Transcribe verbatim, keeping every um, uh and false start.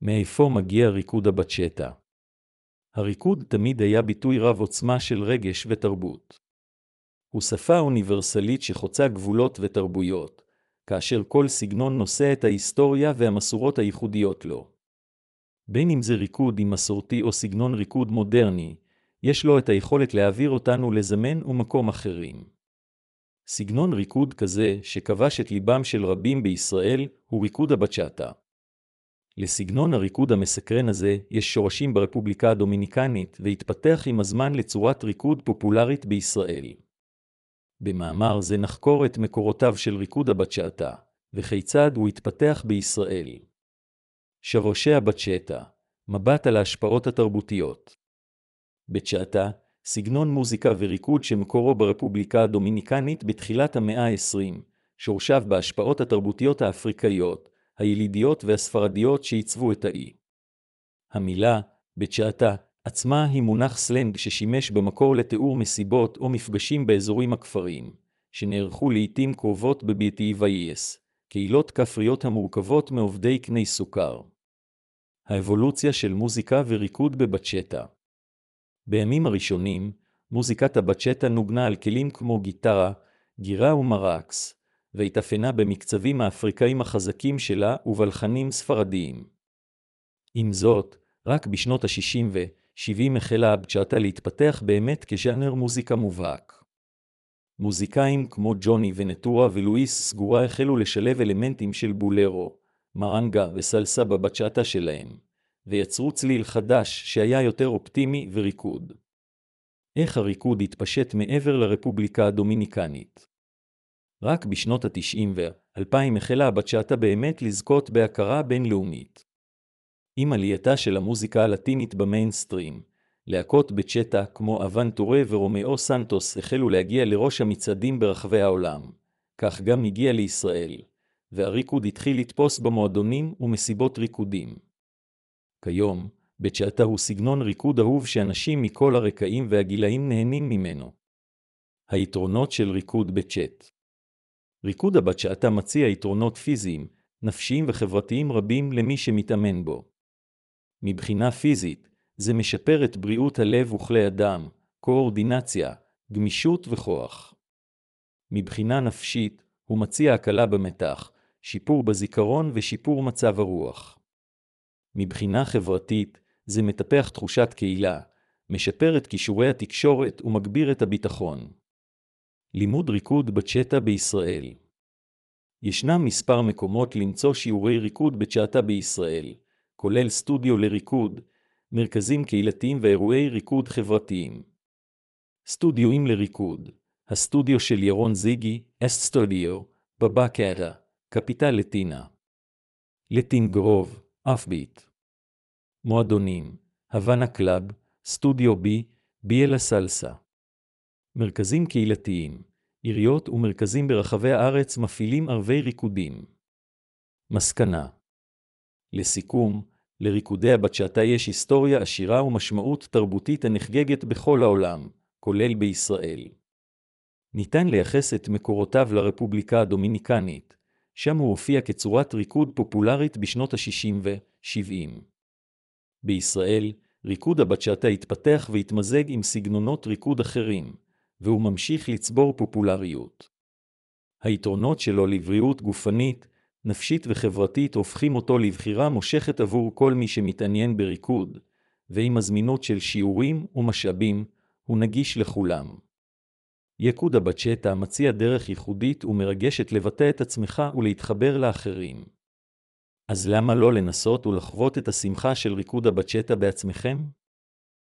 מאיפה מגיע ריקוד הבצ'טה? הריקוד תמיד היה ביטוי רב עוצמה של רגש ותרבות. הוא שפה אוניברסלית שחוצה גבולות ותרבויות, כאשר כל סגנון נושא את ההיסטוריה והמסורות הייחודיות לו. בין אם זה ריקוד עם מסורתי או סגנון ריקוד מודרני, יש לו את היכולת להעביר אותנו לזמן ומקום אחרים. סגנון ריקוד כזה שכבש את ליבם של רבים בישראל הוא ריקוד הבצ'טה. לסגנון הריקוד המסקרן הזה יש שורשים ברפובליקה הדומיניקנית והתפתח עם הזמן לצורת ריקוד פופולרית בישראל. במאמר זה נחקור את מקורותיו של ריקוד הבצ'טה, וכיצד הוא התפתח בישראל. שורשי הבצ'טה, מבט על ההשפעות התרבותיות. בצ'טה, סגנון מוזיקה וריקוד שמקורו ברפובליקה הדומיניקנית בתחילת המאה ה-עשרים, שורשיו בהשפעות התרבותיות האפריקאיות, הילידיות והספרדיות שעיצבו את האי. המילה, בצ'טה, עצמה היא מונח סלנג ששימש במקור לתיאור מסיבות או מפגשים באזורים הכפריים, שנערכו לעתים קרובות בביתי וייס, קהילות כפריות המורכבות מעובדי קני סוכר. האבולוציה של מוזיקה וריקוד בבצ'טה. בימים הראשונים, מוזיקת הבצ'טה נוגנה על כלים כמו גיטרה, גירה ומרקס, והתאפיינה במקצבים האפריקאים החזקים שלה ובלחנים ספרדיים. עם זאת, רק בשנות ה-שישים ו-שבעים החלה הבצ'טה להתפתח באמת כז'אנר מוזיקה מובהק. מוזיקאים כמו ג'וני ונטורה ולואיס סגורה החלו לשלב אלמנטים של בולרו, מרנגה וסלסה בבצ'טה שלהם, ויצרו צליל חדש שהיה יותר אופטימי וריקוד. איך הריקוד התפשט מעבר לרפובליקה הדומיניקנית? רק בשנות ה-תשעים ו-אלפיים החלה הבצ'טה באמת לזכות בהכרה בינלאומית. עם עלייתה של המוזיקה הלטינית במיינסטרים, להקות בצ'טה כמו אבנטורה ורומאו סנטוס החלו להגיע לראש המצעדים ברחבי העולם, כך גם הגיע לישראל, והריקוד התחיל לתפוס במועדונים ומסיבות ריקודים. כיום, בצ'טה הוא סגנון ריקוד אהוב שאנשים מכל הרקעים והגילאים נהנים ממנו. היתרונות של ריקוד בצ'ט. ריקוד הבצ'טה מציע יתרונות פיזיים, נפשיים וחברתיים רבים למי שמתאמן בו. מבחינה פיזית, זה משפר את בריאות הלב וכלי הדם, קואורדינציה, גמישות וכוח. מבחינה נפשית, הוא מציע הקלה במתח, שיפור בזיכרון ושיפור מצב הרוח. מבחינה חברתית, זה מטפח תחושת קהילה, משפר את כישורי התקשורת ומגביר את הביטחון. לימוד ריקוד בצ'טה בישראל. ישנם מספר מקומות למצוא שיעורי ריקוד בצ'טה בישראל, כולל סטודיו לריקוד, מרכזים קהילתיים ואירועי ריקוד חברתיים. סטודיואים לריקוד. הסטודיו של ירון זיגי, אסט סטודיו, בבקטה, קפיטל לטינה. לטין גרוב, אפביט. מועדונים, הוואנה קלאב, סטודיו בי, ביאלה סלסה. מרכזים קהילתיים, עיריות ומרכזים ברחבי הארץ מפעילים ערבי ריקודים. מסקנה. לסיכום, לריקודי הבצ'טה יש היסטוריה עשירה ומשמעות תרבותית הנחגגת בכל העולם, כולל בישראל. ניתן לייחס את מקורותיו לרפובליקה הדומיניקנית, שם הוא הופיע כצורת ריקוד פופולרית בשנות ה-שישים ו-שבעים. בישראל, ריקוד הבצ'טה התפתח והתמזג עם סגנונות ריקוד אחרים, והוא ממשיך לצבור פופולריות. היתרונות שלו לבריאות גופנית, נפשית וחברתית הופכים אותו לבחירה מושכת עבור כל מי שמתעניין בריקוד, ועם הזמינות של שיעורים ומשאבים, הוא נגיש לכולם. ריקוד הבצ'טה מציע דרך ייחודית ומרגשת לבטא את עצמך ולהתחבר לאחרים. אז למה לא לנסות ולחוות את השמחה של ריקוד הבצ'טה בעצמכם?